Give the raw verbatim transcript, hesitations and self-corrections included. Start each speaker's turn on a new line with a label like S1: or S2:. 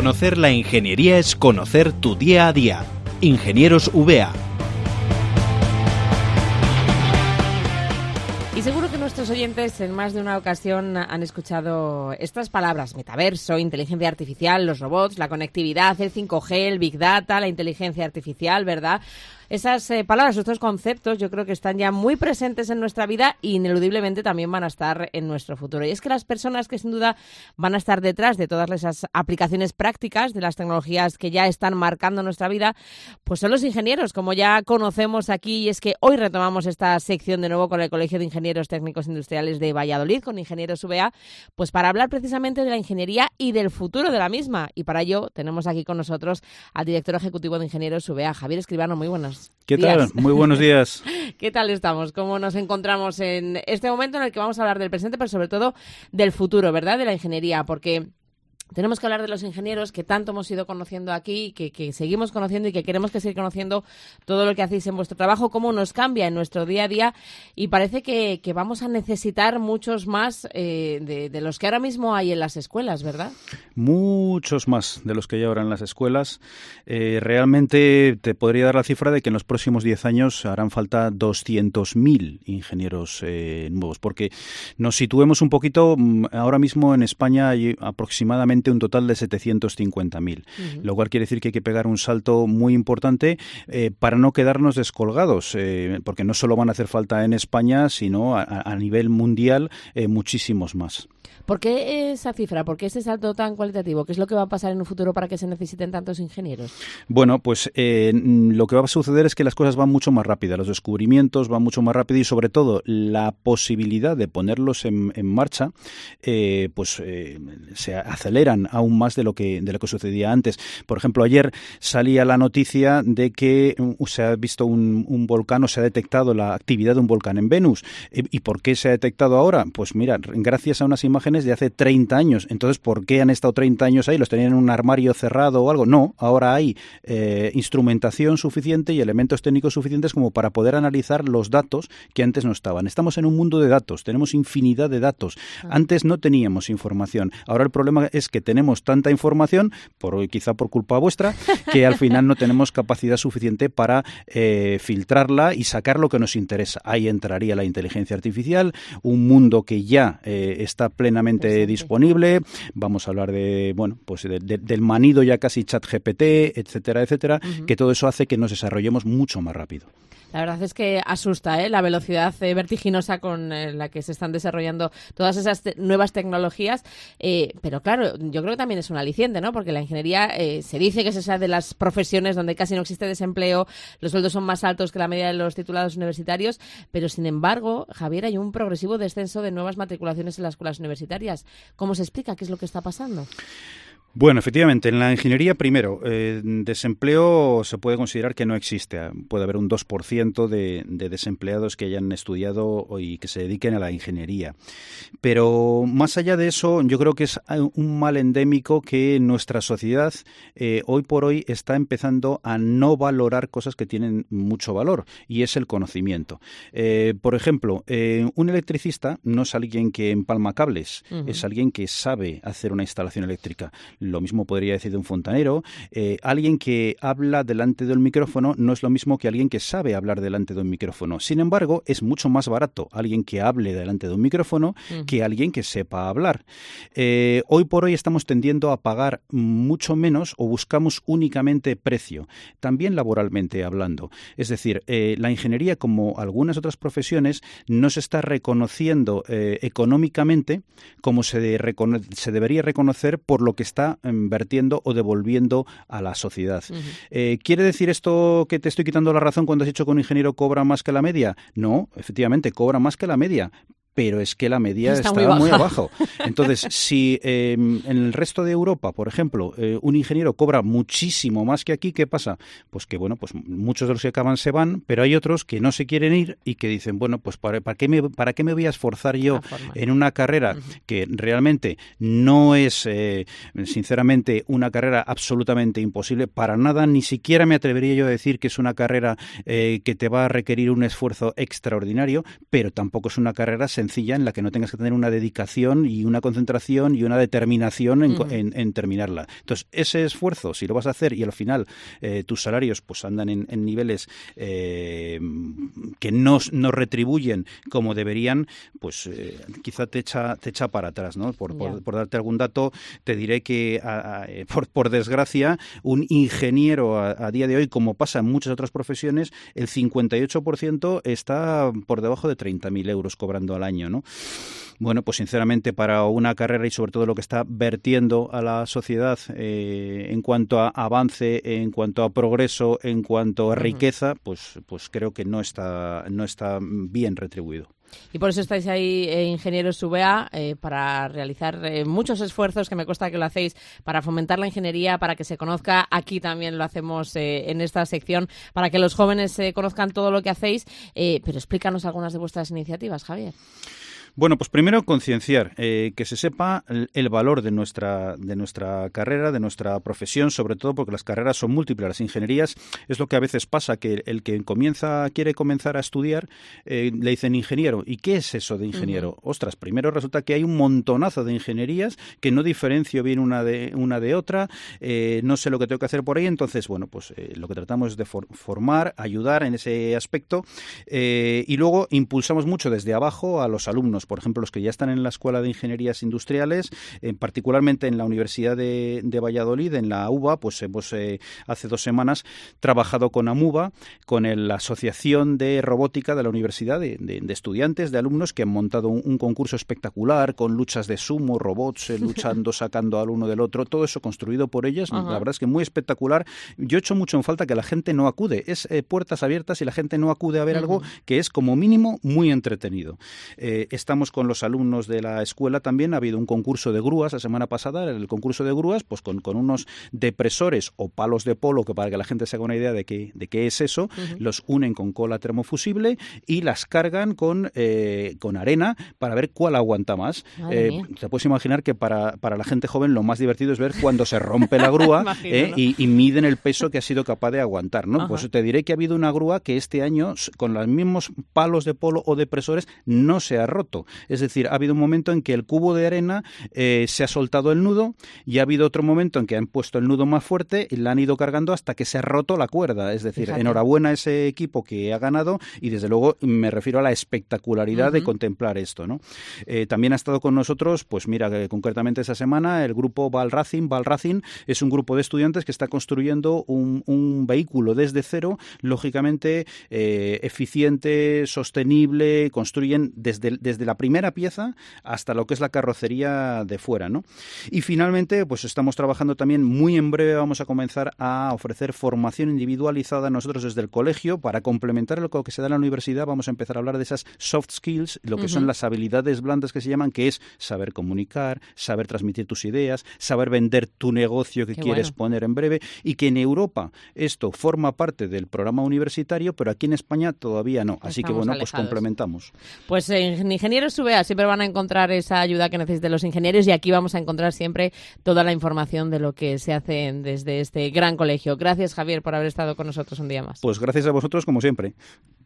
S1: Conocer la ingeniería es conocer tu día a día. Ingenieros V A.
S2: Y seguro que nuestros oyentes en más de una ocasión han escuchado estas palabras: metaverso, inteligencia artificial, los robots, la conectividad, el cinco G, el Big Data, la inteligencia artificial, ¿verdad? Esas eh, palabras, estos conceptos, yo creo que están ya muy presentes en nuestra vida y ineludiblemente también van a estar en nuestro futuro. Y es que las personas que sin duda van a estar detrás de todas esas aplicaciones prácticas de las tecnologías que ya están marcando nuestra vida, pues son los ingenieros, como ya conocemos aquí. Y es que hoy retomamos esta sección de nuevo con el Colegio de Ingenieros Técnicos Industriales de Valladolid, con Ingenieros V A, pues para hablar precisamente de la ingeniería y del futuro de la misma. Y para ello tenemos aquí con nosotros al director ejecutivo de Ingenieros V A, Javier Escribano. Muy buenas.
S3: ¿Qué
S2: días.
S3: tal? Muy buenos días.
S2: ¿Qué tal estamos? ¿Cómo nos encontramos en este momento en el que vamos a hablar del presente, pero sobre todo del futuro, ¿verdad?, de la ingeniería? Porque tenemos que hablar de los ingenieros que tanto hemos ido conociendo aquí, que, que seguimos conociendo y que queremos que seguir conociendo todo lo que hacéis en vuestro trabajo, cómo nos cambia en nuestro día a día, y parece que, que vamos a necesitar muchos más eh, de, de los que ahora mismo hay en las escuelas, ¿verdad?
S3: Muchos más de los que hay ahora en las escuelas. Eh, realmente te podría dar la cifra de que en los próximos diez años harán falta doscientos mil ingenieros eh, nuevos, porque nos situemos un poquito, ahora mismo en España hay aproximadamente un total de setecientos cincuenta mil, uh-huh. Lo cual quiere decir que hay que pegar un salto muy importante eh, para no quedarnos descolgados, eh, porque no solo van a hacer falta en España, sino a, a nivel mundial eh, muchísimos más.
S2: ¿Por qué esa cifra? ¿Por qué ese salto tan cualitativo? ¿Qué es lo que va a pasar en un futuro para que se necesiten tantos ingenieros?
S3: Bueno, pues eh, lo que va a suceder es que las cosas van mucho más rápidas, los descubrimientos van mucho más rápido y sobre todo la posibilidad de ponerlos en, en marcha eh, pues eh, se aceleran aún más de lo que de lo que sucedía antes. Por ejemplo, ayer salía la noticia de que uh, se ha visto un, un volcán o se ha detectado la actividad de un volcán en Venus. ¿Y por qué se ha detectado ahora? Pues mira, gracias a unas imágenes de hace treinta años. Entonces, ¿por qué han estado treinta años ahí? ¿Los tenían en un armario cerrado o algo? No, ahora hay eh, instrumentación suficiente y elementos técnicos suficientes como para poder analizar los datos que antes no estaban. Estamos en un mundo de datos, tenemos infinidad de datos. Antes no teníamos información. Ahora el problema es que tenemos tanta información, por quizá por culpa vuestra, que al final no tenemos capacidad suficiente para eh, filtrarla y sacar lo que nos interesa. Ahí entraría la inteligencia artificial, un mundo que ya eh, está plenamente Presente. disponible. Vamos a hablar de, bueno, pues de, de, del manido ya casi ChatGPT, etcétera, etcétera, uh-huh. que todo eso hace que nos desarrollemos mucho más rápido.
S2: La verdad es que asusta ¿eh? la velocidad eh, vertiginosa con eh, la que se están desarrollando todas esas te- nuevas tecnologías, eh, pero claro, yo creo que también es un aliciente, ¿no? Porque la ingeniería eh, se dice que es esa de las profesiones donde casi no existe desempleo, los sueldos son más altos que la media de los titulados universitarios, pero sin embargo, Javier, hay un progresivo descenso de nuevas matriculaciones en las escuelas universitarias. ¿Cómo se explica? ¿Qué es lo que está pasando?
S3: Bueno, efectivamente, en la ingeniería, primero, eh, desempleo se puede considerar que no existe. Puede haber un dos por ciento de, de desempleados que hayan estudiado y que se dediquen a la ingeniería. Pero más allá de eso, yo creo que es un mal endémico que nuestra sociedad eh, hoy por hoy está empezando a no valorar cosas que tienen mucho valor, y es el conocimiento. Eh, por ejemplo, eh, un electricista no es alguien que empalma cables, uh-huh. es alguien que sabe hacer una instalación eléctrica. Lo mismo podría decir de un fontanero. Eh, alguien que habla delante de un micrófono no es lo mismo que alguien que sabe hablar delante de un micrófono. Sin embargo, es mucho más barato alguien que hable delante de un micrófono uh-huh. que alguien que sepa hablar. Eh, hoy por hoy estamos tendiendo a pagar mucho menos o buscamos únicamente precio, también laboralmente hablando. Es decir, eh, la ingeniería, como algunas otras profesiones, no se está reconociendo eh, económicamente como se, de recono- se debería reconocer por lo que está vertiendo o devolviendo a la sociedad. Uh-huh. Eh, ¿Quiere decir esto que te estoy quitando la razón cuando has dicho que un ingeniero cobra más que la media? No, efectivamente, cobra más que la media. Pero es que la media está, está muy, muy abajo. Entonces, si eh, en el resto de Europa, por ejemplo, eh, un ingeniero cobra muchísimo más que aquí, ¿qué pasa? Pues que, bueno, pues muchos de los que acaban se van, pero hay otros que no se quieren ir y que dicen, bueno, pues ¿para, para, qué, me, para qué me voy a esforzar yo en una carrera uh-huh. que realmente no es, eh, sinceramente, una carrera absolutamente imposible? Para nada, ni siquiera me atrevería yo a decir que es una carrera eh, que te va a requerir un esfuerzo extraordinario, pero tampoco es una carrera sencilla en la que no tengas que tener una dedicación y una concentración y una determinación en, uh-huh. en, en terminarla. Entonces, ese esfuerzo, si lo vas a hacer y al final eh, tus salarios pues andan en, en niveles eh, que no, no retribuyen como deberían, pues eh, quizá te echa, te echa para atrás, ¿no? Por, yeah. por, por darte algún dato, te diré que, a, a, por, por desgracia, un ingeniero a, a día de hoy, como pasa en muchas otras profesiones, el cincuenta y ocho por ciento está por debajo de treinta mil euros cobrando al año, ¿no? Bueno, pues sinceramente para una carrera y sobre todo lo que está vertiendo a la sociedad eh, en cuanto a avance, en cuanto a progreso, en cuanto a riqueza, pues, pues creo que no está, no está bien retribuido.
S2: Y por eso estáis ahí, eh, ingenieros U B A, eh, para realizar eh, muchos esfuerzos, que me consta que lo hacéis, para fomentar la ingeniería, para que se conozca. Aquí también lo hacemos eh, en esta sección, para que los jóvenes eh, conozcan todo lo que hacéis. Eh, pero explícanos algunas de vuestras iniciativas, Javier.
S3: Bueno, pues primero concienciar, eh, que se sepa el, el valor de nuestra de nuestra carrera, de nuestra profesión, sobre todo porque las carreras son múltiples. Las ingenierías es lo que a veces pasa, que el que comienza quiere comenzar a estudiar, eh, le dicen ingeniero. ¿Y qué es eso de ingeniero? Uh-huh. Ostras, primero resulta que hay un montonazo de ingenierías que no diferencio bien una de una de otra, eh, no sé lo que tengo que hacer por ahí. Entonces, bueno, pues eh, lo que tratamos es de for- formar, ayudar en ese aspecto, eh, y luego impulsamos mucho desde abajo a los alumnos. Por ejemplo, los que ya están en la Escuela de Ingenierías Industriales, eh, particularmente en la Universidad de, de Valladolid, en la U B A, pues hemos eh, hace dos semanas trabajado con AMUBA, con el, la Asociación de Robótica de la Universidad, de, de, de estudiantes, de alumnos, que han montado un, un concurso espectacular con luchas de sumo, robots, eh, luchando, sacando al uno del otro, todo eso construido por ellas. Uh-huh. La verdad es que muy espectacular. Yo echo mucho en falta que la gente no acude. Es eh, puertas abiertas y la gente no acude a ver uh-huh. algo que es como mínimo muy entretenido. Eh, está Estamos con los alumnos de la escuela también. Ha habido un concurso de grúas la semana pasada. El concurso de grúas, pues con, con unos depresores o palos de polo, que para que la gente se haga una idea de qué, de qué es eso, uh-huh. los unen con cola termofusible y las cargan con, eh, con arena para ver cuál aguanta más. Eh, te puedes imaginar que para, para la gente joven lo más divertido es ver cuando se rompe la grúa Imagino, eh, ¿no? y, y miden el peso que ha sido capaz de aguantar, ¿no? Uh-huh. Pues te diré que ha habido una grúa que este año, con los mismos palos de polo o depresores, no se ha roto. Es decir, ha habido un momento en que el cubo de arena eh, se ha soltado el nudo y ha habido otro momento en que han puesto el nudo más fuerte y la han ido cargando hasta que se ha roto la cuerda. Es decir, Fíjate. enhorabuena a ese equipo que ha ganado y desde luego me refiero a la espectacularidad uh-huh. de contemplar esto, ¿no? Eh, también ha estado con nosotros, pues mira, eh, concretamente esa semana, el grupo Valracing. Valracing es un grupo de estudiantes que está construyendo un, un vehículo desde cero, lógicamente eh, eficiente, sostenible, construyen desde, desde la primera pieza hasta lo que es la carrocería de fuera, ¿no? Y finalmente, pues estamos trabajando también, muy en breve vamos a comenzar a ofrecer formación individualizada nosotros desde el colegio para complementar lo que se da en la universidad. Vamos a empezar a hablar de esas soft skills, lo que uh-huh. son las habilidades blandas que se llaman, que es saber comunicar, saber transmitir tus ideas, saber vender tu negocio que Qué quieres bueno. poner en breve, y que en Europa esto forma parte del programa universitario, pero aquí en España todavía no. Así Estamos que bueno, alejados. pues complementamos.
S2: Pues en Ingenieros U B A siempre van a encontrar esa ayuda que necesiten los ingenieros, y aquí vamos a encontrar siempre toda la información de lo que se hace desde este gran colegio. Gracias, Javier, por haber estado con nosotros un día más.
S3: Pues gracias a vosotros, como siempre.